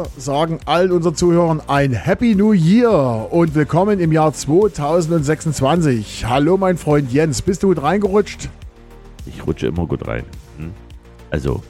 sagen allen unseren Zuhörern ein Happy New Year und willkommen im Jahr 2026. Hallo mein Freund Jens, bist du gut reingerutscht? Ich rutsche immer gut rein. Also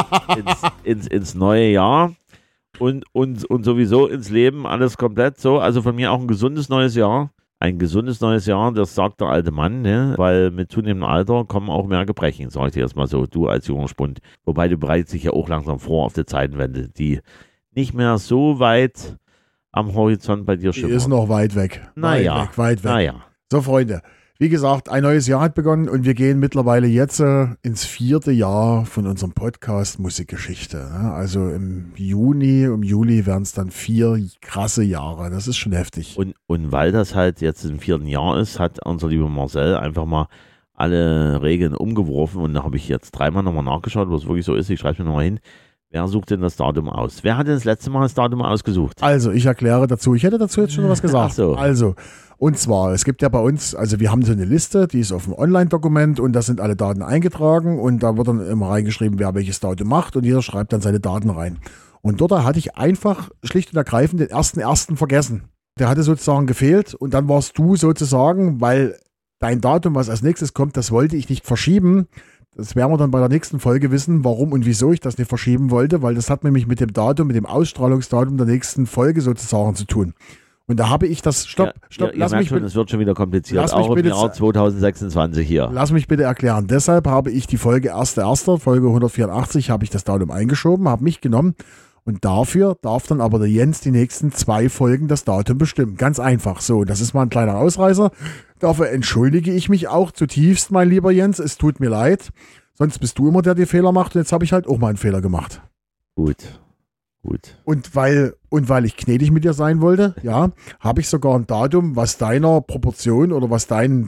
ins neue Jahr und sowieso ins Leben, alles komplett so. Also von mir auch ein gesundes neues Jahr. Ein gesundes neues Jahr, das sagt der alte Mann, ne? Weil mit zunehmendem Alter kommen auch mehr Gebrechen, sag ich dir erstmal so, du als junger Spund. Wobei du bereitest dich ja auch langsam vor auf die Zeitenwende, die nicht mehr so weit am Horizont bei dir schimmert. Die ist noch weit weg. Naja. Weit weg. Naja. So Freunde, wie gesagt, ein neues Jahr hat begonnen und wir gehen mittlerweile jetzt ins 4. Jahr von unserem Podcast Musikgeschichte. Ne? Also im Juli werden es dann 4 krasse Jahre. Das ist schon heftig. Und weil das halt jetzt im 4. Jahr ist, hat unser lieber Marcel einfach mal alle Regeln umgeworfen und da habe ich jetzt 3-mal nochmal nachgeschaut, was wirklich so ist. Ich schreibe es mir nochmal hin. Wer sucht denn das Datum aus? Wer hat denn das letzte Mal das Datum ausgesucht? Also, ich erkläre dazu. Ich hätte dazu jetzt schon was gesagt. Ach so. Also, und zwar, es gibt ja bei uns, also wir haben so eine Liste, die ist auf dem Online-Dokument und da sind alle Daten eingetragen und da wird dann immer reingeschrieben, wer welches Datum macht und jeder schreibt dann seine Daten rein. Und dort hatte ich einfach schlicht und ergreifend den 1.1. vergessen. Der hatte sozusagen gefehlt und dann warst du sozusagen, weil dein Datum, was als nächstes kommt, das wollte ich nicht verschieben. Das werden wir dann bei der nächsten Folge wissen, warum und wieso ich das nicht verschieben wollte, weil das hat nämlich mit dem Datum, mit dem Ausstrahlungsdatum der nächsten Folge sozusagen zu tun. Und da habe ich das, stopp, lass mich bitte. Es wird schon wieder kompliziert, auch im Jahr 2026 hier. Lass mich bitte erklären. Deshalb habe ich die Folge 1.1., Folge 184, habe ich das Datum eingeschoben, habe mich genommen und dafür darf dann aber der Jens die nächsten 2 Folgen das Datum bestimmen. Ganz einfach. So, das ist mal ein kleiner Ausreißer. Dafür entschuldige ich mich auch zutiefst, mein lieber Jens. Es tut mir leid. Sonst bist du immer der, der Fehler macht. Und jetzt habe ich halt auch mal einen Fehler gemacht. Gut. Und weil ich gnädig mit dir sein wollte, ja, habe ich sogar ein Datum, was deiner Proportion oder was dein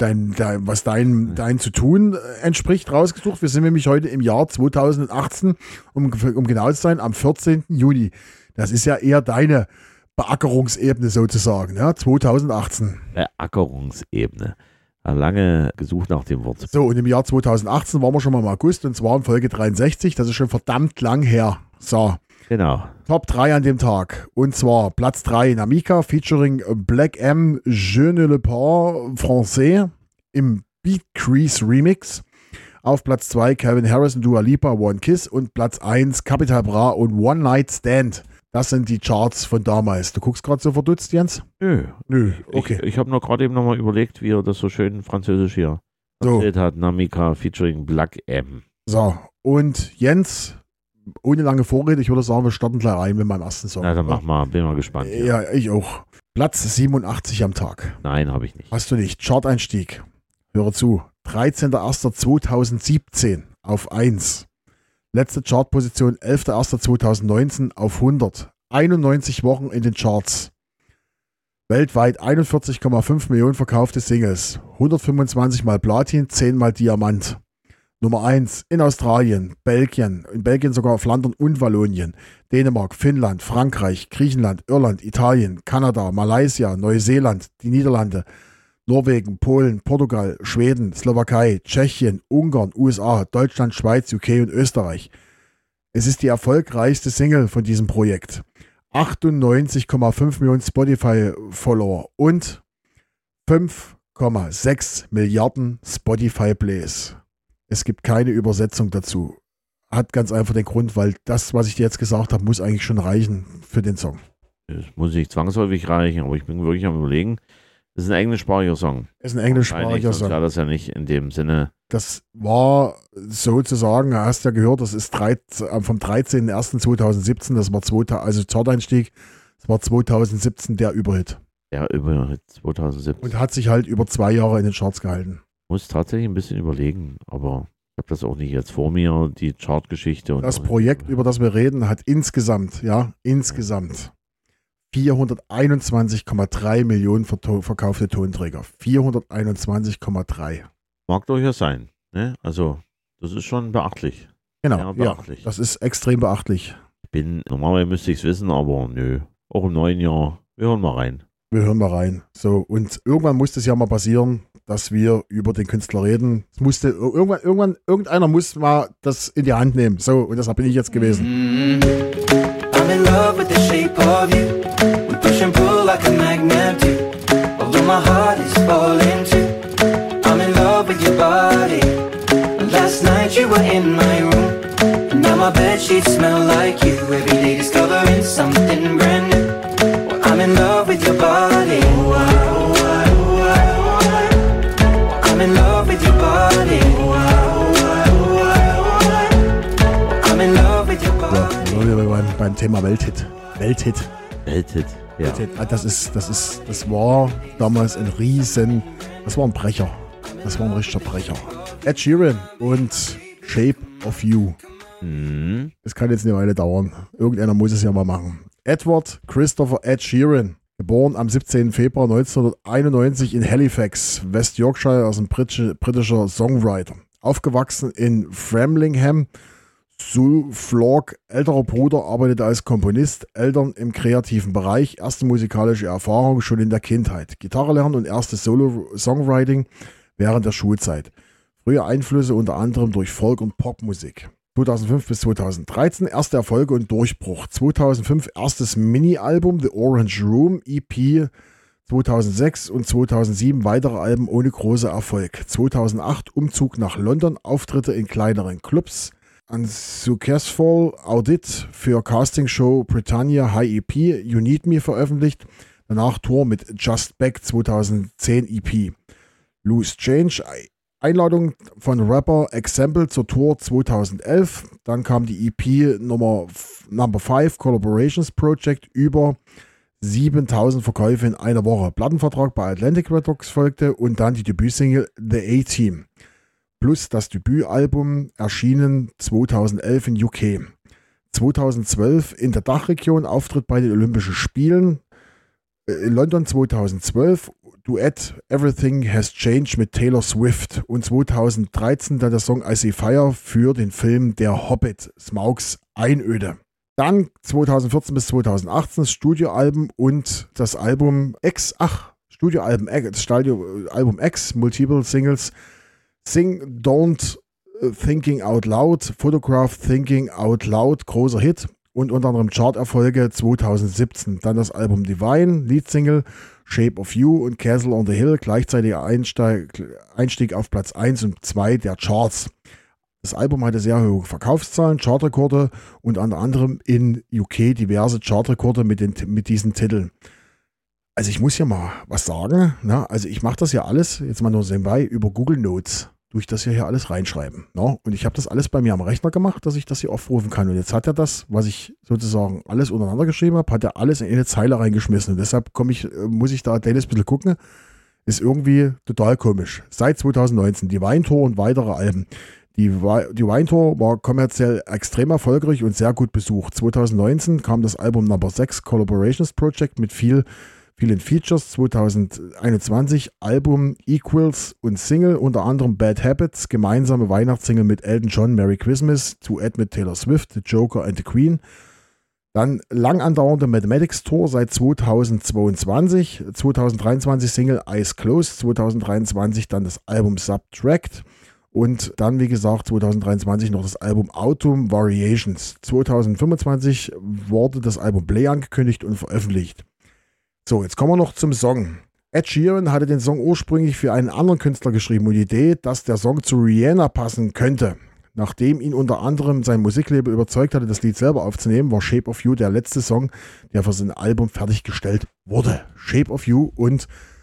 zu tun entspricht, rausgesucht. Wir sind nämlich heute im Jahr 2018, um genau zu sein, am 14. Juni. Das ist ja eher deine Beackerungsebene sozusagen, ja, 2018. Beackerungsebene. Lange gesucht nach dem Wort. So, und im Jahr 2018 waren wir schon mal im August und zwar in Folge 63. Das ist schon verdammt lang her. So. Genau. Top 3 an dem Tag. Und zwar Platz 3 Namika featuring Black M, Je ne le parle français im Beat Crease Remix. Auf Platz 2 Calvin Harris und Dua Lipa, One Kiss. Und Platz 1 Capital Bra und One Night Stand. Das sind die Charts von damals. Du guckst gerade so verdutzt, Jens? Nö, okay. Ich habe noch gerade eben nochmal überlegt, wie er das so schön französisch hier erzählt hat. Namika featuring Black M. So, und Jens, ohne lange Vorrede, ich würde sagen, wir starten gleich rein mit meinem ersten Song. Na, dann mach mal, bin mal gespannt. Ja, ich auch. Platz 87 am Tag. Nein, habe ich nicht. Hast du nicht. Chart-Einstieg. Höre zu. 13.01.2017 auf 1. Letzte Chartposition 11.01.2019 auf 100. 91 Wochen in den Charts. Weltweit 41,5 Millionen verkaufte Singles. 125 mal Platin, 10 mal Diamant. Nummer 1 in Australien, Belgien, in Belgien sogar Flandern und Wallonien, Dänemark, Finnland, Frankreich, Griechenland, Irland, Italien, Kanada, Malaysia, Neuseeland, die Niederlande, Norwegen, Polen, Portugal, Schweden, Slowakei, Tschechien, Ungarn, USA, Deutschland, Schweiz, UK und Österreich. Es ist die erfolgreichste Single von diesem Projekt. 98,5 Millionen Spotify-Follower und 5,6 Milliarden Spotify-Plays. Es gibt keine Übersetzung dazu. Hat ganz einfach den Grund, weil das, was ich dir jetzt gesagt habe, muss eigentlich schon reichen für den Song. Das muss nicht zwangsläufig reichen, aber ich bin wirklich am Überlegen. Das ist ein englischsprachiger Song. Das ist ein englischsprachiger Song. Ja, das ja nicht in dem Sinne. Das war sozusagen, hast ja gehört, das ist vom 13.01.2017, das war also Chart-Einstieg, das war 2017 der Überhit. Der Überhit 2017. Und hat sich halt über 2 Jahre in den Charts gehalten. Muss tatsächlich ein bisschen überlegen, aber ich habe das auch nicht jetzt vor mir, die Chartgeschichte. Und das Projekt, über das wir reden, hat insgesamt 421,3 Millionen verkaufte Tonträger. 421,3. Mag durchaus sein. Ne? Also, das ist schon beachtlich. Genau, beachtlich. Ja, das ist extrem beachtlich. Normalerweise müsste ich es wissen, aber nö. Auch im neuen Jahr. Wir hören mal rein. So, und irgendwann muss es ja mal passieren, dass wir über den Künstler reden. Es musste irgendeiner muss mal das in die Hand nehmen. So, und deshalb bin ich jetzt gewesen. I'm in love with the shape love you. We push and pull like a magnet do. Although my heart is falling too. I'm in love with your body. Last night you were in my room, and now my bedsheets smell like you. Every day discovering something brand new. Well, I'm in love with your body. Oh, I, oh, I, oh, I, oh, I. I'm in love with your body. Oh, I, oh, I, oh, I, oh, I. I'm in love with your body. Ja, beim Thema Welthit. Welthit, ja. Welthit. Das war damals das war ein Brecher. Das war ein richtiger Brecher. Ed Sheeran und Shape of You. Das kann jetzt eine Weile dauern. Irgendeiner muss es ja mal machen. Edward Christopher Ed Sheeran, geboren am 17. Februar 1991 in Halifax, West Yorkshire, als ein britischer Songwriter. Aufgewachsen in Framlingham, Suffolk, älterer Bruder, arbeitete als Komponist, Eltern im kreativen Bereich, erste musikalische Erfahrung schon in der Kindheit. Gitarre lernen und erstes Solo-Songwriting während der Schulzeit. Frühe Einflüsse unter anderem durch Folk- und Popmusik. 2005 bis 2013 erste Erfolge und Durchbruch. 2005 erstes Mini-Album The Orange Room, EP 2006 und 2007 weitere Alben ohne große Erfolg. 2008 Umzug nach London, Auftritte in kleineren Clubs. An Successful Audit für Castingshow Britannia High EP You Need Me veröffentlicht. Danach Tour mit Just Back 2010 EP. Loose Change, Einladung von Rapper Example zur Tour 2011. Dann kam die EP Number 5 Collaborations Project, über 7000 Verkäufe in einer Woche. Plattenvertrag bei Atlantic Records folgte und dann die Debütsingle The A-Team. Plus das Debütalbum erschienen 2011 in UK. 2012 in der Dachregion Auftritt bei den Olympischen Spielen. In London 2012 Duett Everything Has Changed mit Taylor Swift. Und 2013 dann der Song I See Fire für den Film Der Hobbit, Smaugs Einöde. Dann 2014 bis 2018 das Studioalbum und das Album X, das Studioalbum X, Multiple Singles, Sing Don't Thinking Out Loud, Photograph Thinking Out Loud, großer Hit und unter anderem Charterfolge 2017. Dann das Album Divine, Leadsingle, Shape of You und Castle on the Hill, gleichzeitiger Einstieg auf Platz 1 und 2 der Charts. Das Album hatte sehr hohe Verkaufszahlen, Chartrekorde und unter anderem in UK diverse Chartrekorde mit diesen Titeln. Also ich muss hier mal was sagen, ne? Also ich mache das ja alles, jetzt mal nur nebenbei, über Google Notes, durch das hier alles reinschreiben. Ne? Und ich habe das alles bei mir am Rechner gemacht, dass ich das hier aufrufen kann. Und jetzt hat er das, was ich sozusagen alles untereinander geschrieben habe, hat er alles in eine Zeile reingeschmissen. Und deshalb muss ich da ein bisschen gucken. Ist irgendwie total komisch. Seit 2019 die Wine Tour und weitere Alben. Die Wine Tour war kommerziell extrem erfolgreich und sehr gut besucht. 2019 kam das Album Number 6 Collaborations Project mit vielen Features. 2021 Album Equals und Single, unter anderem Bad Habits, gemeinsame Weihnachtssingle mit Elton John, Merry Christmas, Duett mit Taylor Swift, The Joker and the Queen. Dann lang andauernde Mathematics Tour seit 2022, 2023 Single Eyes Closed, 2023 dann das Album Subtract und dann, wie gesagt, 2023 noch das Album Autumn Variations. 2025 wurde das Album Play angekündigt und veröffentlicht. So, jetzt kommen wir noch zum Song. Ed Sheeran hatte den Song ursprünglich für einen anderen Künstler geschrieben und die Idee, dass der Song zu Rihanna passen könnte. Nachdem ihn unter anderem sein Musiklabel überzeugt hatte, das Lied selber aufzunehmen, war Shape of You der letzte Song, der für sein Album fertiggestellt wurde. Shape of You und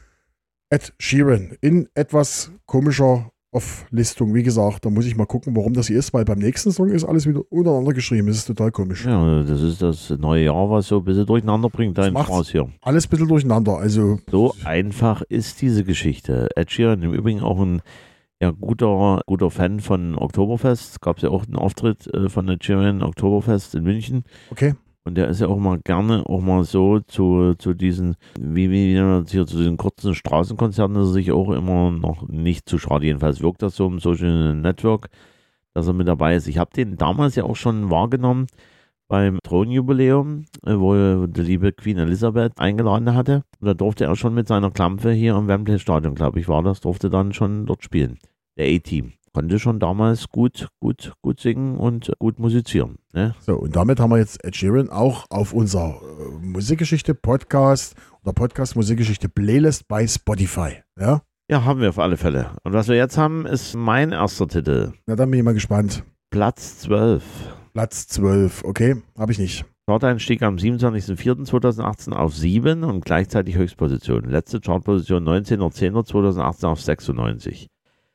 Ed Sheeran in etwas komischer Auflistung. Wie gesagt, da muss ich mal gucken, warum das hier ist, weil beim nächsten Song ist alles wieder untereinander geschrieben. Das ist total komisch. Ja, das ist das neue Jahr, was so ein bisschen durcheinander bringt, dein Spaß hier. Alles ein bisschen durcheinander. Also so einfach ist diese Geschichte. Ed Sheeran, im Übrigen auch ein guter Fan von Oktoberfest. Es gab ja auch einen Auftritt von Ed Sheeran, Oktoberfest in München. Okay. Und der ist ja auch mal gerne auch mal so zu diesen, hier zu diesen kurzen Straßenkonzerten, ist er sich auch immer noch nicht zu schade. Jedenfalls wirkt das so im Social Network, dass er mit dabei ist. Ich habe den damals ja auch schon wahrgenommen beim Thronjubiläum, wo er die liebe Queen Elizabeth eingeladen hatte. Und da durfte er schon mit seiner Klampfe hier im Wembley Stadion, glaube ich, durfte dann schon dort spielen. Der A-Team. konnte schon damals gut singen und gut musizieren. Ne? So, und damit haben wir jetzt Ed Sheeran auch auf unser Musikgeschichte-Podcast oder Podcast-Musikgeschichte-Playlist bei Spotify. Ja? Ja, haben wir auf alle Fälle. Und was wir jetzt haben, ist mein erster Titel. Na, dann bin ich mal gespannt. Platz 12. Platz 12, okay, habe ich nicht. Charteinstieg am 27.04.2018 auf 7 und gleichzeitig Höchstposition. Letzte Chartposition 19.10.2018 auf 96.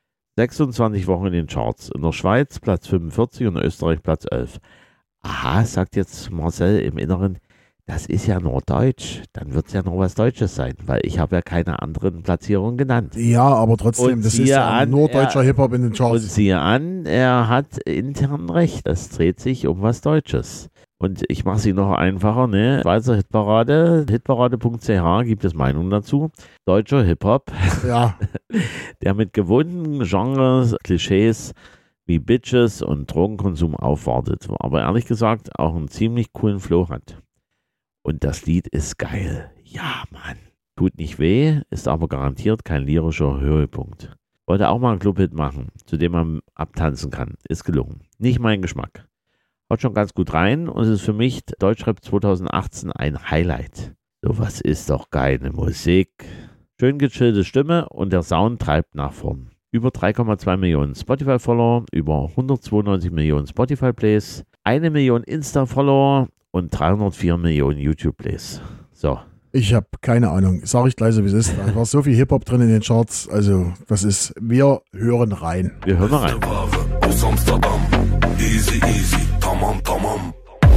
26 Wochen in den Charts. In der Schweiz Platz 45 und in Österreich Platz 11. Aha, sagt jetzt Marcel im Inneren, das ist ja nur Deutsch. Dann wird es ja nur was Deutsches sein, weil ich habe ja keine anderen Platzierungen genannt. Ja, aber trotzdem, Und das ist ja nur deutscher Hip-Hop in den Und Charts. siehe an, er hat intern recht. Es dreht sich um was Deutsches. Und ich mache sie noch einfacher, ne? Schweizer Hitparade, hitparade.ch gibt es Meinungen dazu. Deutscher Hip-Hop, Ja, der mit gewohnten Genres, Klischees wie Bitches und Drogenkonsum aufwartet, aber ehrlich gesagt auch einen ziemlich coolen Flow hat. Und das Lied ist geil. Ja, Mann. Tut nicht weh, ist aber garantiert kein lyrischer Höhepunkt. Wollte auch mal einen Clubhit machen, zu dem man abtanzen kann. Ist gelungen. Nicht mein Geschmack. Haut schon ganz gut rein und es ist für mich Deutschrap 2018 ein Highlight. Sowas ist doch geile Musik. Schön gechillte Stimme und der Sound treibt nach vorn. Über 3,2 Millionen Spotify-Follower, über 192 Millionen Spotify-Plays, 1 Million Insta-Follower und 304 Millionen YouTube-Plays. So. ich habe keine Ahnung. Sag ich gleich so, wie es ist. Da war so viel Hip-Hop drin in den Charts. Also, das ist, wir hören rein. Wir hören mal rein. Aus Amsterdam, easy, easy, tamam, tamam.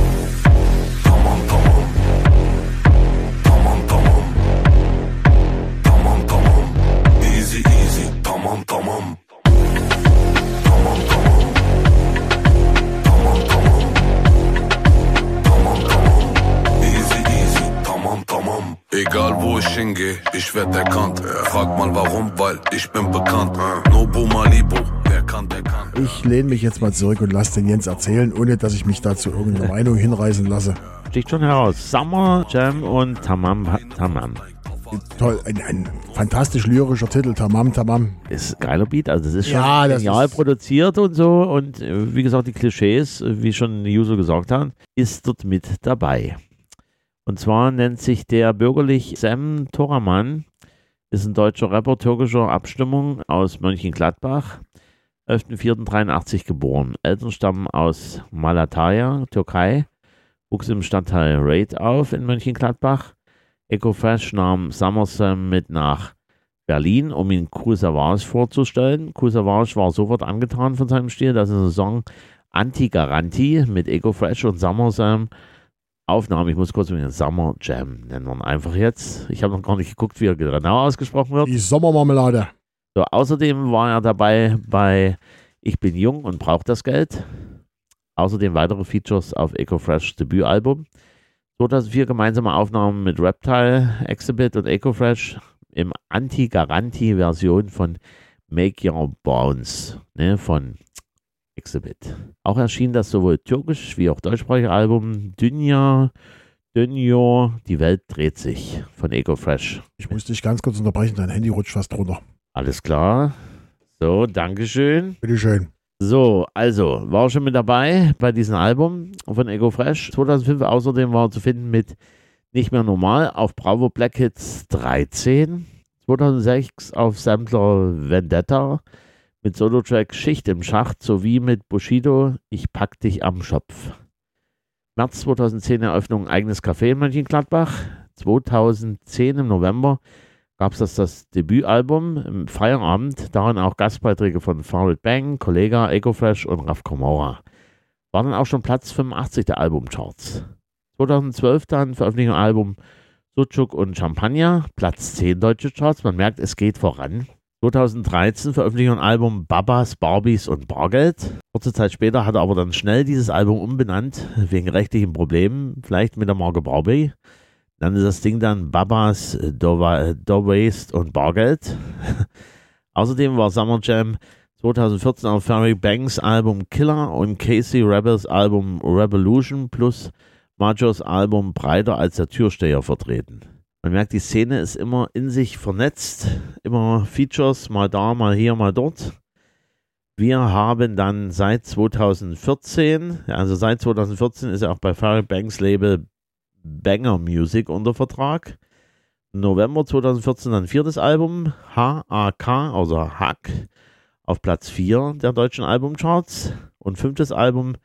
Tamam, tamam. Tamam, tamam. Tamam, tamam. Easy, easy, tamam, tamam. Tamam, tamam. Tamam, tamam. Tamam, tamam. Easy, easy, tamam, tamam. Egal wo ich hingehe, ich werd erkannt. Frag mal warum, weil ich bin bekannt. Nobu Malibu, wer kann, der kann. Ich lehne mich jetzt mal zurück und lasse den Jens erzählen, ohne dass ich mich dazu irgendeine Meinung hinreißen lasse. Sticht schon heraus. Summer Jam und Tamam Tamam. Toll, ein fantastisch lyrischer Titel, Tamam Tamam. Ist ein geiler Beat, also das ist schon Ja, das genial ist- produziert und so und wie gesagt, die Klischees, wie schon die User gesagt haben, ist dort mit dabei. Und zwar nennt sich der bürgerlich Sam Toraman, ist ein deutscher Rapper türkischer Abstimmung aus Mönchengladbach, 11.04.83 geboren. Eltern stammen aus Malatya, Türkei, wuchs im Stadtteil Raid auf in Mönchengladbach. Echo Fresh nahm Summer Sam mit nach Berlin, um ihn Kool Savas vorzustellen. Kool Savas war sofort angetan von seinem Stil, dass er einen Song Anti-Garantie mit Echo Fresh und Summer Sam aufnahm. Ich muss kurz mit Summer Jam nennen wir ihn einfach jetzt. Ich habe noch gar nicht geguckt, wie er genau ausgesprochen wird. Die Sommermarmelade. So, außerdem war er dabei bei Ich bin jung und brauche das Geld. Außerdem weitere Features auf Echo Fresh Debütalbum. 2004 gemeinsame Aufnahmen mit Reptile, Exhibit und Echo Fresh im Anti-Garantie-Version von Make Your Bounce, ne, von Exhibit. Auch erschien das sowohl türkisch wie auch deutschsprachige Album Dünya, Die Welt dreht sich von Echo Fresh. Ich muss dich ganz kurz unterbrechen, dein Handy rutscht fast runter. Alles klar. So, Dankeschön. Bitteschön. So, also, war schon mit dabei bei diesem Album von Echo Fresh. 2005 außerdem war er zu finden mit Nicht mehr normal auf Bravo Black Hits 13. 2006 auf Sampler Vendetta mit Solotrack Schicht im Schacht sowie mit Bushido Ich pack dich am Schopf. März 2010 Eröffnung eigenes Café in Mönchengladbach. 2010 im November gab es das Debütalbum im Feierabend, darin auch Gastbeiträge von Farid Bang, Kollega, Echo Fresh und Raf Kamora. War dann auch schon Platz 85 der Albumcharts. 2012 dann Veröffentlichung Album Sucuk und Champagner, Platz 10 deutsche Charts, man merkt, es geht voran. 2013 Veröffentlichung Album Babas, Barbies und Bargeld. Kurze Zeit später hat er aber dann schnell dieses Album umbenannt, wegen rechtlichen Problemen, vielleicht mit der Marke Barbie. Dann ist das Ding dann Babas, Waste und Bargeld. Außerdem war Summer Jam 2014 auf Farid Bangs Album Killer und Casey Rebels Album Revolution plus Majos Album Breiter als der Türsteher vertreten. Man merkt, die Szene ist immer in sich vernetzt, immer Features, mal da, mal hier, mal dort. Wir haben dann seit 2014, also seit 2014 ist er auch bei Farid Banks Label Banger Music unter Vertrag. November 2014 dann 4. Album, HAK, also Hack, auf Platz 4 der deutschen Albumcharts. Und 5. Album,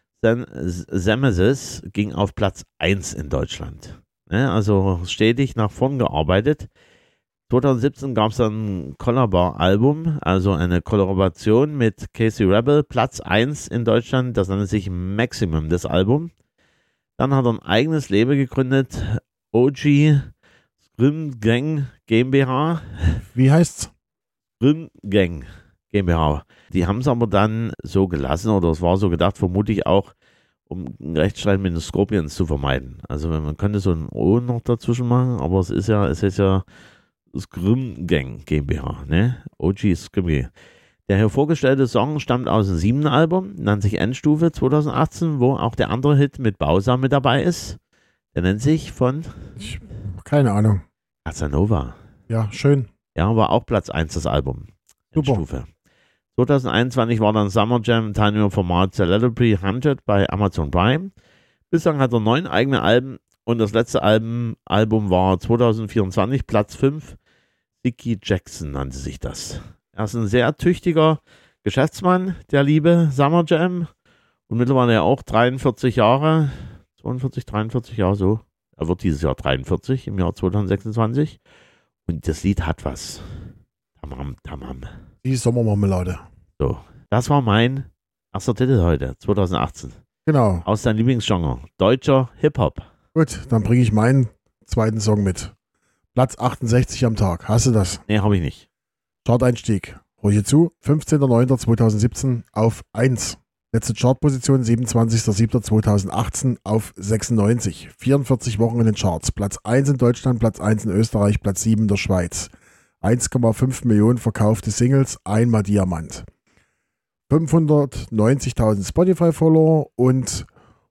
Zemesis, ging auf Platz 1 in Deutschland. Ja, also stetig nach vorn gearbeitet. 2017 gab es dann ein Collabar-Album, also eine Kollaboration mit Casey Rebel, Platz 1 in Deutschland, das nannte sich Maximum, das Album. Dann hat er ein eigenes Label gegründet, OG Scrim Gang GmbH. Wie heißt's? Scrim Gang GmbH. Die haben es aber dann so gelassen, oder es war so gedacht, vermutlich auch, um einen Rechtsstreit mit den Scorpions zu vermeiden. Also man könnte so ein O noch dazwischen machen, aber es ist ja Scrim Gang GmbH, ne? OG Scrim Gang. Der hier vorgestellte Song stammt aus dem 7. Album, nennt sich Endstufe 2018, wo auch der andere Hit mit Bausa mit dabei ist. Der nennt sich von Keine Ahnung. Casanova. Ja, schön. Ja, war auch Platz 1 das Album. Super. Endstufe. 2021 war dann Summer Jam Teilnehmerformat Celebrity Hunted bei Amazon Prime. Bislang hat er 9 eigene Alben und das letzte Album war 2024 Platz 5. Dickie Jackson nannte sich das. Er ist ein sehr tüchtiger Geschäftsmann, der liebe Summer Jam. Und mittlerweile ja auch 43 Jahre, 42, 43 Jahre so. Er wird dieses Jahr 43, im Jahr 2026. Und das Lied hat was. Tamam, tamam. Die Sommermarmelade. So, das war mein erster Titel heute, 2018. Genau. Aus deinem Lieblingsgenre, deutscher Hip-Hop. Gut, dann bringe ich meinen zweiten Song mit. Platz 68 am Tag. Hast du das? Nee, habe ich nicht. Chart-Einstieg. Hör hier zu. 15.09.2017 auf 1. Letzte Chartposition 27.07.2018 auf 96. 44 Wochen in den Charts. Platz 1 in Deutschland, Platz 1 in Österreich, Platz 7 in der Schweiz. 1,5 Millionen verkaufte Singles, einmal Diamant. 590.000 Spotify-Follower und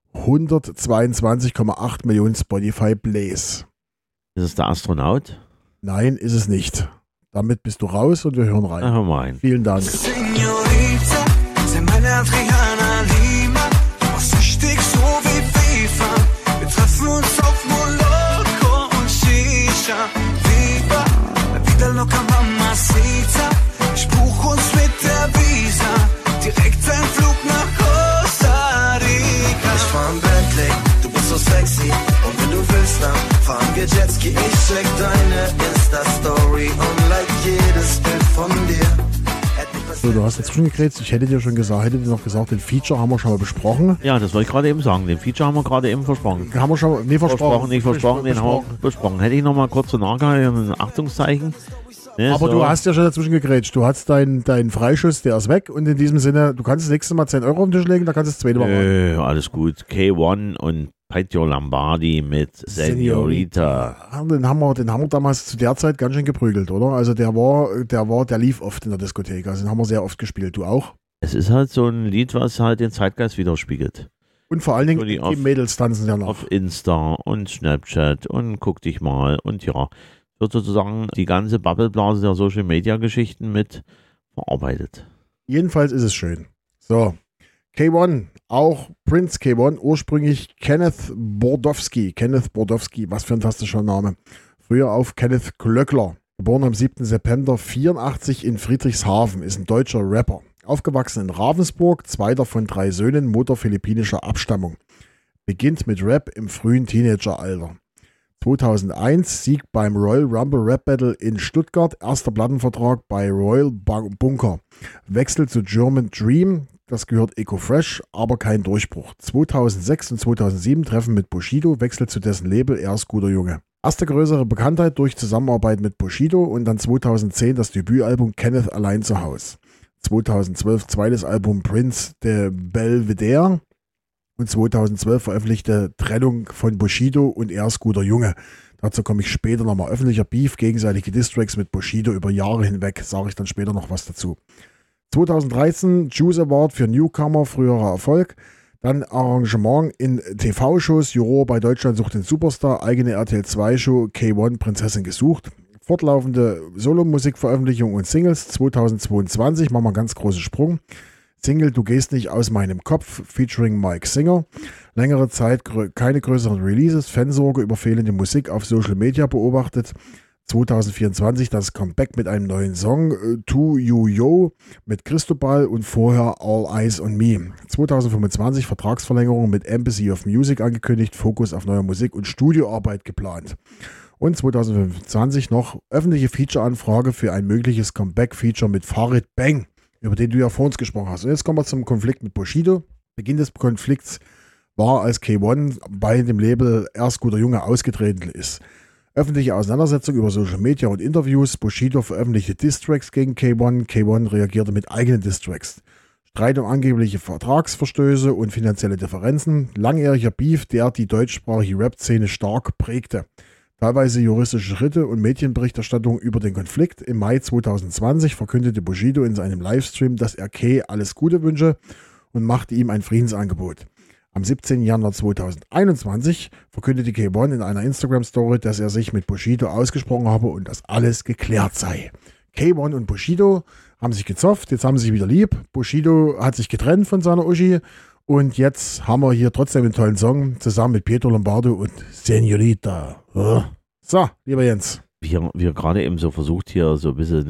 122,8 Millionen Spotify-Plays. Ist es der Astronaut? Nein, ist es nicht. Damit bist du raus und wir hören rein. Na, hör mal rein. Vielen Dank. Señorita, sei meine Adriana Lima. Du warst süchtig so wie FIFA. Wir treffen uns auf Moloko und Shisha. Viva, la vida loca mamacita. Ich buch uns mit der Visa. Direkt ein Flug nach Costa Rica. Ich fahr ein Bentley, du bist so sexy. Und wenn du willst, dann fahren wir Jetski. Ich check deine Insta-Story und like jedes Bild von dir. So, du hast dazwischen gekriegt. Ich hätte dir noch gesagt, den Feature haben wir schon mal besprochen. Ja, das wollte ich gerade eben sagen. Den Feature haben wir gerade eben versprochen. Haben wir schon mal, nee, versprochen. Den haben wir besprochen. Hätte ich noch mal kurz so nachgehalten, ein Achtungszeichen. Ne, Aber so. du hast ja schon dazwischen gegrätscht. Du hast deinen Freischuss, der ist weg. Und in diesem Sinne, du kannst das nächste Mal 10 Euro auf den Tisch legen, da kannst du das zweite Mal machen. Alles gut. K1 und Pietro Lombardi mit Señorita. Den haben wir damals zu der Zeit ganz schön geprügelt, oder? Also der lief oft in der Diskothek. Also den haben wir sehr oft gespielt. Du auch? Es ist halt so ein Lied, was halt den Zeitgeist widerspiegelt. Und vor allen Dingen So die Mädels tanzen ja noch. Auf Insta und Snapchat und guck dich mal und ja, wird sozusagen die ganze Bubbleblase der Social Media Geschichten mit verarbeitet. Jedenfalls ist es schön. So, K1, auch Prince K1, ursprünglich Kenneth Bordowski, was für ein fantastischer Name. Früher auf Kenneth Glöckler, geboren am 7. September 84 in Friedrichshafen, ist ein deutscher Rapper. Aufgewachsen in Ravensburg, zweiter von 3 Söhnen, Mutter philippinischer Abstammung. Beginnt mit Rap im frühen Teenageralter. 2001 Sieg beim Royal Rumble Rap Battle in Stuttgart, erster Plattenvertrag bei Royal Bunker. Wechsel zu German Dream, das gehört Eco Fresh, aber kein Durchbruch. 2006 und 2007 Treffen mit Bushido, Wechsel zu dessen Label, er ist guter Junge. Erste größere Bekanntheit durch Zusammenarbeit mit Bushido und dann 2010 das Debütalbum Kenneth allein zu Haus. 2012 zweites Album Prince de Belvedere und 2012 veröffentlichte Trennung von Bushido und er ist guter Junge. Dazu komme ich später nochmal. Öffentlicher Beef, gegenseitige Distracks mit Bushido über Jahre hinweg, sage ich dann später noch was dazu. 2013 Juice Award für Newcomer, früherer Erfolg. Dann Arrangement in TV-Shows, Juror bei Deutschland sucht den Superstar, eigene RTL 2-Show, K1 Prinzessin gesucht. Fortlaufende Solomusikveröffentlichung und Singles 2022, machen wir einen ganz großen Sprung. Single Du gehst nicht aus meinem Kopf, featuring Mike Singer. Längere Zeit keine größeren Releases, Fansorge über fehlende Musik auf Social Media beobachtet. 2024 das Comeback mit einem neuen Song, To You Yo mit Cristobal und vorher All Eyes on Me. 2025 Vertragsverlängerung mit Embassy of Music angekündigt, Fokus auf neue Musik und Studioarbeit geplant. Und 2025 noch öffentliche Feature-Anfrage für ein mögliches Comeback-Feature mit Farid Bang, über den du ja vor uns gesprochen hast. Und jetzt kommen wir zum Konflikt mit Bushido. Beginn des Konflikts war, als K1 bei dem Label Erst guter Junge ausgetreten ist. Öffentliche Auseinandersetzung über Social Media und Interviews. Bushido veröffentlichte Diss-Tracks gegen K1. K1 reagierte mit eigenen Diss-Tracks. Streit um angebliche Vertragsverstöße und finanzielle Differenzen. Langjähriger Beef, der die deutschsprachige Rap-Szene stark prägte. Teilweise juristische Schritte und Medienberichterstattung über den Konflikt. Im Mai 2020 verkündete Bushido in seinem Livestream, dass er K alles Gute wünsche und machte ihm ein Friedensangebot. Am 17. Januar 2021 verkündete K1 in einer Instagram-Story, dass er sich mit Bushido ausgesprochen habe und dass alles geklärt sei. K1 und Bushido haben sich gezofft, jetzt haben sie sich wieder lieb. Bushido hat sich getrennt von seiner Uschi und jetzt haben wir hier trotzdem einen tollen Song zusammen mit Pietro Lombardo und Senorita. So, lieber Jens. Wir gerade eben so versucht hier so ein bisschen,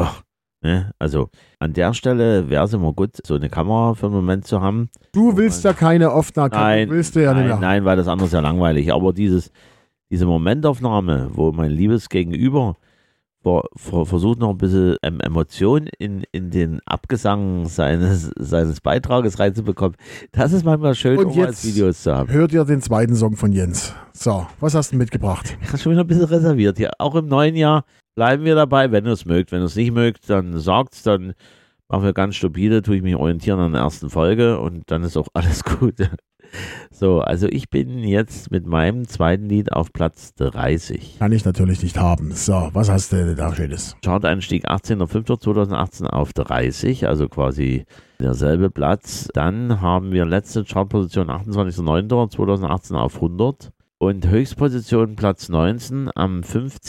also an der Stelle wäre es immer gut, so eine Kamera für einen Moment zu haben. Du willst ja keine Aufnahme, willst du ja nicht mehr. Nein, weil das andere ist ja langweilig. Aber diese Momentaufnahme, wo mein liebes Gegenüber versucht noch ein bisschen Emotion in den Abgesang seines Beitrages reinzubekommen, das ist manchmal schön, und um jetzt als Videos zu haben. Hört ihr den zweiten Song von Jens. So, was hast du mitgebracht? Ich habe schon wieder ein bisschen reserviert hier. Auch im neuen Jahr bleiben wir dabei, wenn ihr es mögt. Wenn ihr es nicht mögt, dann sagt's, dann machen wir ganz stupide, tue ich mich orientieren an der ersten Folge und dann ist auch alles gut. So, also ich bin jetzt mit meinem zweiten Lied auf Platz 30. Kann ich natürlich nicht haben. So, was hast du denn da Schönes? Charteinstieg 18.05.2018 auf 30, also quasi derselbe Platz. Dann haben wir letzte Chartposition 28.09.2018 auf 100. Und Höchstposition Platz 19 am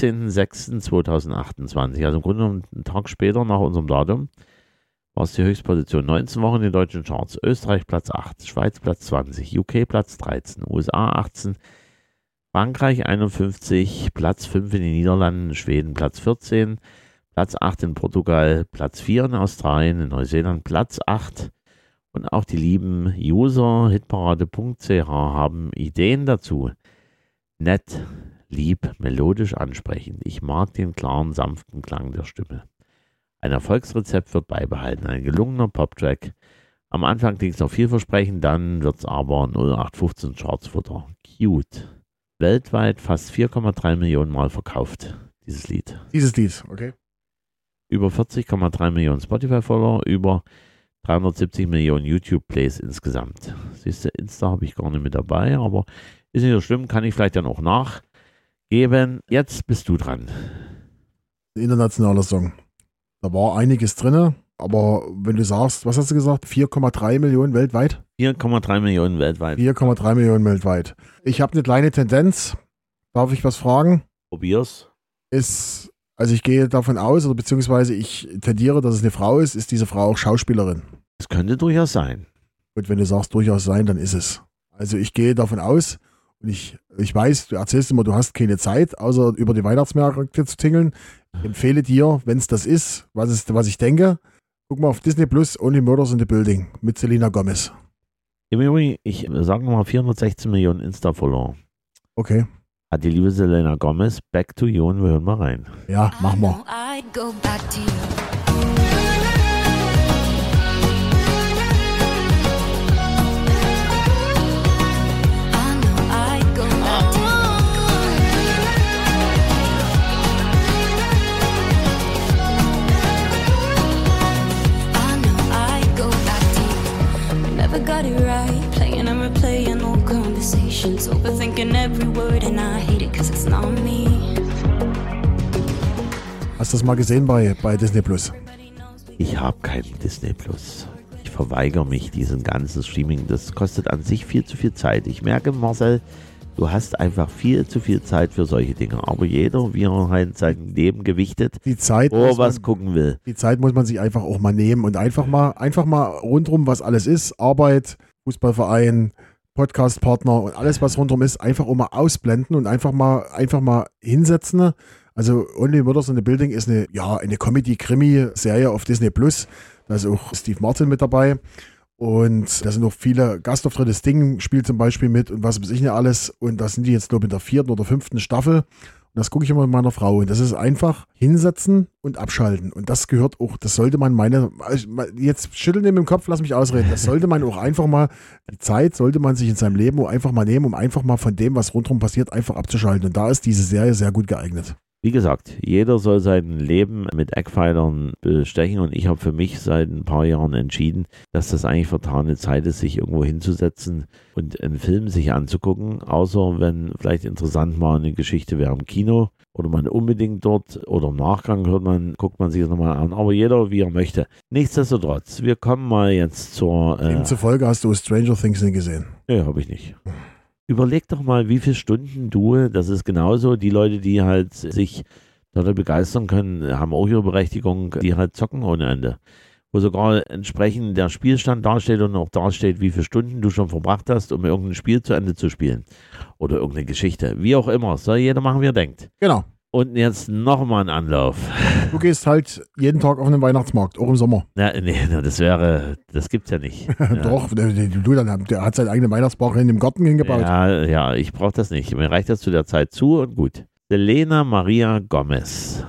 15.06.2028. Also im Grunde genommen einen Tag später nach unserem Datum war es die Höchstposition. 19 Wochen in den deutschen Charts. Österreich Platz 8, Schweiz Platz 20, UK Platz 13, USA 18, Frankreich 51, Platz 5 in den Niederlanden, Schweden Platz 14, Platz 8 in Portugal, Platz 4 in Australien, in Neuseeland Platz 8. Und auch die lieben User hitparade.ch haben Ideen dazu. Nett, lieb, melodisch ansprechend. Ich mag den klaren, sanften Klang der Stimme. Ein Erfolgsrezept wird beibehalten, ein gelungener Pop-Track. Am Anfang klingt es noch vielversprechend, dann wird es aber 0815 Chartsfutter. Cute. Weltweit fast 4,3 Millionen Mal verkauft, dieses Lied. Dieses Lied, okay. Über 40,3 Millionen Spotify-Follower, über 370 Millionen YouTube-Plays insgesamt. Siehst du, Insta habe ich gar nicht mit dabei, aber ist nicht so schlimm, kann ich vielleicht dann auch nachgeben. Jetzt bist du dran. Internationaler Song. Da war einiges drin, aber wenn du sagst, was hast du gesagt? 4,3 Millionen weltweit? 4,3 Millionen weltweit. 4,3 Millionen weltweit. Ich habe eine kleine Tendenz. Darf ich was fragen? Probier's. Also ich gehe davon aus, oder beziehungsweise ich tendiere, dass es eine Frau ist. Ist diese Frau auch Schauspielerin? Es könnte durchaus sein. Gut, wenn du sagst durchaus sein, dann ist es. Also ich gehe davon aus und ich weiß, du erzählst immer, du hast keine Zeit, außer über die Weihnachtsmärkte zu tingeln. Ich empfehle dir, wenn es das ist, was ich denke, guck mal auf Disney Plus, Only Murders in the Building mit Selena Gomez. Im Übrigen, ich sage nochmal 416 Millionen Insta-Follower. Okay. Hat die liebe Selena Gomez, Back to You, und wir hören mal rein. Ja, mach mal. I'd go back to you. Got it right, playing and replaying old conversations, overthinking every word and I hate it cause it's not me. Hast du das mal gesehen bei Disney Plus? Ich habe kein Disney Plus. Ich verweigere mich diesem ganzen Streaming. Das kostet an sich viel zu viel Zeit. Ich merke, Marcel, Du hast einfach viel zu viel Zeit für solche Dinge. Aber jeder, wie er halt sein Leben gewichtet, Die Zeit, was gucken will. die Zeit muss man sich einfach auch mal nehmen und einfach mal rundrum, was alles ist, Arbeit, Fußballverein, Podcastpartner und alles, was rundrum ist, einfach auch mal ausblenden und einfach mal hinsetzen. Also Only Murders in the Building ist eine Comedy-Krimi-Serie auf Disney Plus. Da ist auch Steve Martin mit dabei. Und da sind noch viele Gastauftritte. Sting spielt zum Beispiel mit und was weiß ich nicht alles. Und da sind die jetzt, glaube ich, in der 4. oder 5. Staffel. Und das gucke ich immer mit meiner Frau. Und das ist einfach hinsetzen und abschalten. Und das gehört auch, das sollte man jetzt schütteln mit dem Kopf, lass mich ausreden. Das sollte man auch einfach mal, die Zeit sollte man sich in seinem Leben auch einfach mal nehmen, um einfach mal von dem, was rundherum passiert, einfach abzuschalten. Und da ist diese Serie sehr gut geeignet. Wie gesagt, jeder soll sein Leben mit Eckpfeilern bestechen und ich habe für mich seit ein paar Jahren entschieden, dass das eigentlich vertane Zeit ist, sich irgendwo hinzusetzen und einen Film sich anzugucken, außer wenn vielleicht interessant mal eine Geschichte wäre im Kino oder man unbedingt dort oder im Nachgang guckt man sich das nochmal an, aber jeder wie er möchte. Nichtsdestotrotz, wir kommen mal jetzt zur... Demzufolge hast du Stranger Things nicht gesehen. Nee, habe ich nicht. Überleg doch mal, wie viele Stunden das ist genauso, die Leute, die halt sich dadurch begeistern können, haben auch ihre Berechtigung, die halt zocken ohne Ende. Wo sogar entsprechend der Spielstand dasteht und auch dasteht, wie viele Stunden du schon verbracht hast, um irgendein Spiel zu Ende zu spielen. Oder irgendeine Geschichte. Wie auch immer, soll jeder machen, wie er denkt. Genau. Und jetzt nochmal ein Anlauf. Du gehst halt jeden Tag auf den Weihnachtsmarkt, auch im Sommer. Nee, das gibt's ja nicht. Doch, der hat seinen eigenen Weihnachtsbaum in dem Garten hingebaut. Ja, ich brauche das nicht. Mir reicht das zu der Zeit zu und gut. Selena Maria Gomez,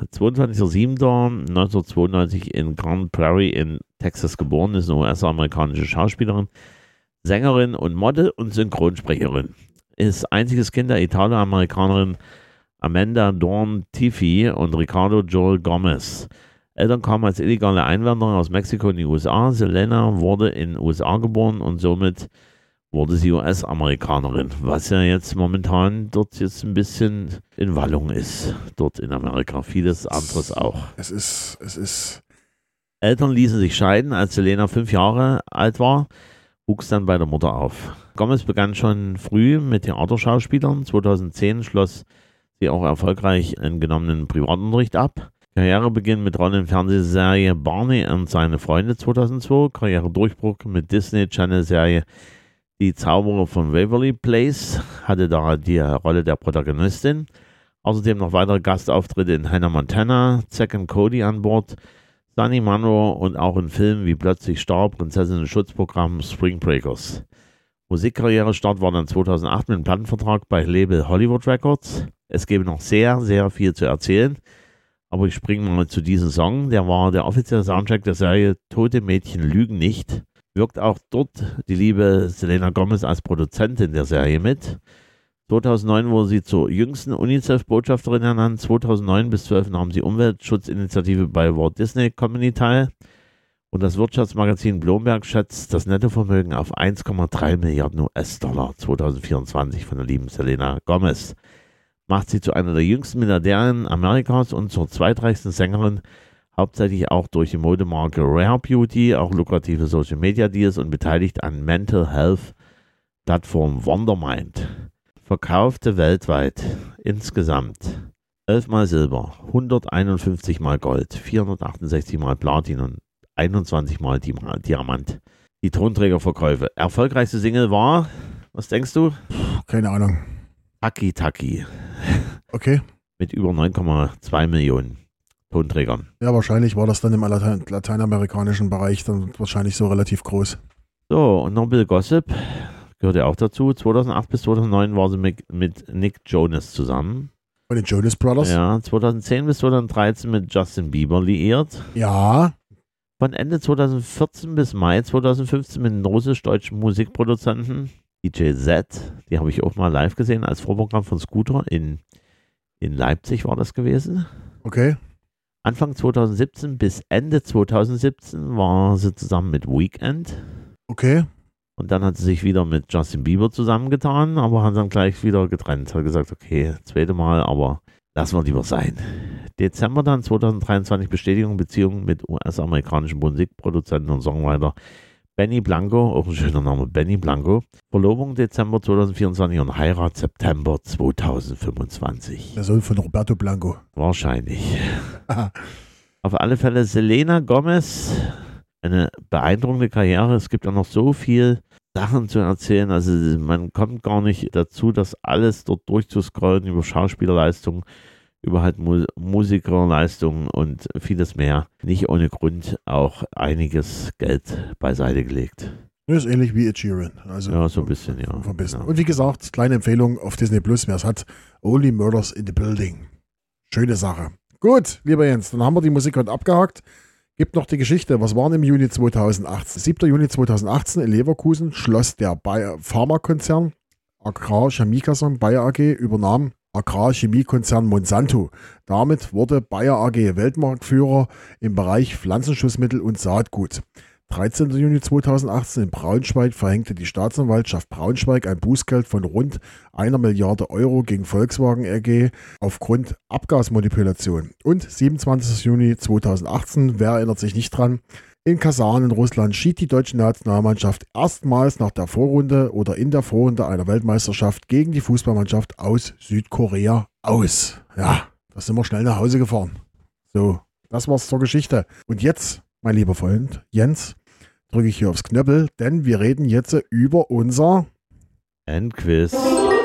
22.07.1992 in Grand Prairie in Texas geboren, ist eine US-amerikanische Schauspielerin, Sängerin und Model und Synchronsprecherin. Ist einziges Kind der Italo-Amerikanerin Amanda Dawn Tiffy und Ricardo Joel Gomez. Eltern kamen als illegale Einwanderer aus Mexiko in die USA. Selena wurde in den USA geboren und somit wurde sie US-Amerikanerin, was ja jetzt momentan dort jetzt ein bisschen in Wallung ist, dort in Amerika. Vieles anderes auch. Es ist. Eltern ließen sich scheiden, als Selena 5 Jahre alt war, wuchs dann bei der Mutter auf. Gomez begann schon früh mit Theaterschauspielern. 2010 schloss sie auch erfolgreich einen genommenen Privatunterricht ab. Karrierebeginn mit Rollen in Fernsehserie Barney und seine Freunde 2002. Karrieredurchbruch mit Disney Channel Serie Die Zauberer von Waverly Place, hatte da die Rolle der Protagonistin. Außerdem noch weitere Gastauftritte in Hannah Montana, Zack and Cody an Bord, Sunny Monroe und auch in Filmen wie Plötzlich starb, Prinzessinnen-Schutzprogramm, Spring Breakers. Musikkarrierestart war dann 2008 mit einem Plattenvertrag bei Label Hollywood Records. Es gäbe noch sehr, sehr viel zu erzählen, aber ich springe mal zu diesem Song. Der war der offizielle Soundtrack der Serie Tote Mädchen lügen nicht. Wirkt auch dort die liebe Selena Gomez als Produzentin der Serie mit. 2009 wurde sie zur jüngsten UNICEF-Botschafterin ernannt. 2009 bis 2012 nahm sie Umweltschutzinitiative bei Walt Disney Company teil. Und das Wirtschaftsmagazin Bloomberg schätzt das Nettovermögen auf 1,3 Milliarden US-Dollar 2024 von der lieben Selena Gomez. Macht sie zu einer der jüngsten Milliardärinnen Amerikas und zur zweitreichsten Sängerin, hauptsächlich auch durch die Modemarke Rare Beauty, auch lukrative Social Media Deals und beteiligt an Mental Health Plattform Wondermind. Verkaufte weltweit insgesamt 11 mal Silber, 151 mal Gold, 468 mal Platin und 21 mal Diamant. Die Tonträgerverkäufe. Erfolgreichste Single war, was denkst du? Keine Ahnung. Taki Taki. Okay. Mit über 9,2 Millionen Tonträgern. Ja, wahrscheinlich war das dann im lateinamerikanischen Bereich dann wahrscheinlich so relativ groß. So, und noch ein bisschen Gossip. Gehört ja auch dazu. 2008 bis 2009 war sie mit Nick Jonas zusammen. Bei den Jonas Brothers? Ja, 2010 bis 2013 mit Justin Bieber liiert. Ja. Von Ende 2014 bis Mai 2015 mit einem russisch-deutschen Musikproduzenten DJ Z. Die habe ich auch mal live gesehen als Vorprogramm von Scooter. In Leipzig war das gewesen. Okay. Anfang 2017 bis Ende 2017 war sie zusammen mit Weeknd. Okay. Und dann hat sie sich wieder mit Justin Bieber zusammengetan, aber hat dann gleich wieder getrennt. Hat gesagt, okay, zweite Mal, aber lassen wir lieber sein. Dezember dann 2023 Bestätigung Beziehung mit US-amerikanischen Musikproduzenten und Songwriter Benny Blanco, auch ein schöner Name, Benny Blanco. Verlobung Dezember 2024 und Heirat September 2025. Der Sohn von Roberto Blanco. Wahrscheinlich. Auf alle Fälle Selena Gomez, eine beeindruckende Karriere. Es gibt ja noch so viel Sachen zu erzählen. Also man kommt gar nicht dazu, das alles dort durchzuscrollen über Schauspielerleistungen, über halt Musikerleistungen und vieles mehr. Nicht ohne Grund auch einiges Geld beiseite gelegt. Das ist ähnlich wie Ed Sheeran. Also Ja, so ein bisschen, ja. ein bisschen. Genau. Und wie gesagt, kleine Empfehlung auf Disney Plus, wer es hat. Only Murders in the Building. Schöne Sache. Gut, lieber Jens, dann haben wir die Musik heute abgehakt. Gibt noch die Geschichte. Was war im Juni 2018? 7. Juni 2018 in Leverkusen schloss der Pharmakonzern Agrarchemiekonzern Bayer AG übernahm Agrarchemiekonzern Monsanto. Damit wurde Bayer AG Weltmarktführer im Bereich Pflanzenschutzmittel und Saatgut. 13. Juni 2018 in Braunschweig verhängte die Staatsanwaltschaft Braunschweig ein Bußgeld von rund 1 Milliarde Euro gegen Volkswagen AG aufgrund Abgasmanipulation. Und 27. Juni 2018, wer erinnert sich nicht dran, in Kasan in Russland schied die deutsche Nationalmannschaft erstmals nach der Vorrunde oder in der Vorrunde einer Weltmeisterschaft gegen die Fußballmannschaft aus Südkorea aus. Ja, da sind wir schnell nach Hause gefahren. So, das war's zur Geschichte. Und jetzt, mein lieber Freund Jens, drücke ich hier aufs Knöppel, denn wir reden jetzt über unser Endquiz.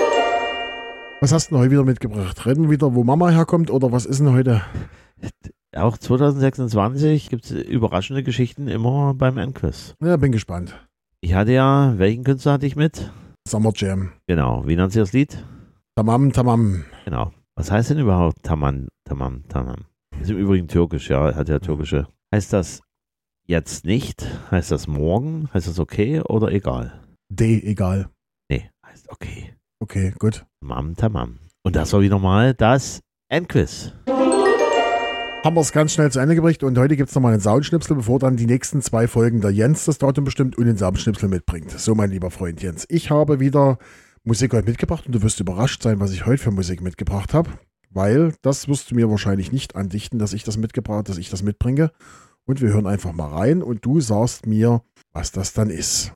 Was hast du denn heute wieder mitgebracht? Reden wir wieder, wo Mama herkommt oder was ist denn heute? Auch 2026 gibt es überraschende Geschichten immer beim Endquiz. Ja, bin gespannt. Ich hatte ja, welchen Künstler hatte ich mit? Summer Jam. Genau, wie nennt sich das Lied? Tamam, tamam. Genau. Was heißt denn überhaupt Tamam, Tamam, Tamam? Ist im Übrigen türkisch, ja, hat ja türkische. Heißt das jetzt nicht? Heißt das morgen? Heißt das okay oder egal? D, egal. Nee, heißt okay. Okay, gut. Tamam, Tamam. Und das war wieder mal das Endquiz. Haben wir es ganz schnell zu Ende gebracht und heute gibt es nochmal einen Soundschnipsel, bevor dann die nächsten 2 Folgen der Jens das Datum bestimmt und den Soundschnipsel mitbringt. So, mein lieber Freund Jens. Ich habe wieder Musik heute mitgebracht und du wirst überrascht sein, was ich heute für Musik mitgebracht habe, weil das wirst du mir wahrscheinlich nicht andichten, dass ich das mitbringe. Und wir hören einfach mal rein und du sagst mir, was das dann ist.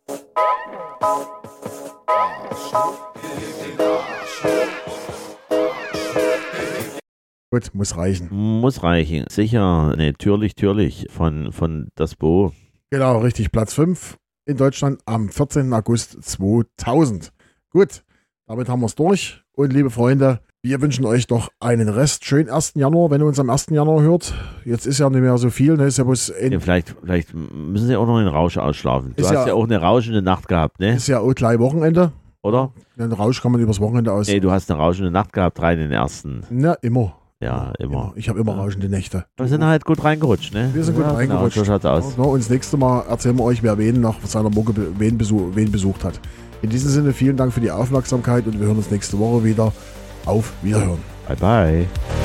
Gut, muss reichen. Muss reichen. Sicher, ne, Türlich von Das Bo. Genau, richtig. Platz 5 in Deutschland am 14. August 2000. Gut, damit haben wir es durch. Und liebe Freunde, wir wünschen euch doch einen Rest. Schönen 1. Januar, wenn ihr uns am 1. Januar hört. Jetzt ist ja nicht mehr so viel. Ne? Ist ja bloß Ja, vielleicht müssen sie auch noch den Rausch ausschlafen. Du Ist hast ja- ja auch eine rauschende Nacht gehabt, ne? ist ja auch gleich Wochenende. Oder? Den Rausch kann man übers Wochenende aus. Nee, du hast eine rauschende Nacht gehabt, rein in den ersten. Na, immer. Ja, immer. Ich habe immer rauschende Nächte. Wir sind halt gut reingerutscht, ne? Wir sind gut ja, reingerutscht. Genau, so schaut's aus. Ja, und das nächste Mal erzählen wir euch, wer wen nach seiner Mucke wen besucht hat. In diesem Sinne, vielen Dank für die Aufmerksamkeit und wir hören uns nächste Woche wieder. Auf Wiederhören. Bye, bye.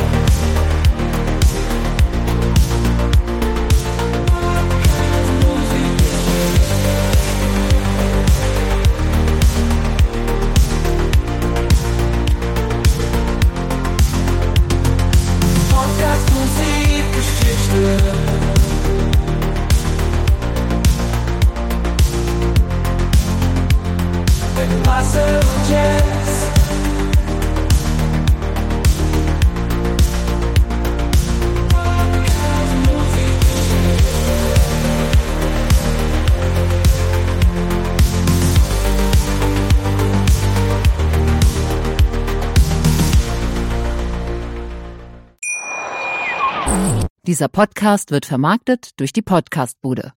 Podcast Musikgeschichte. Mit Marcel und Jens. Dieser Podcast wird vermarktet durch die Podcastbude.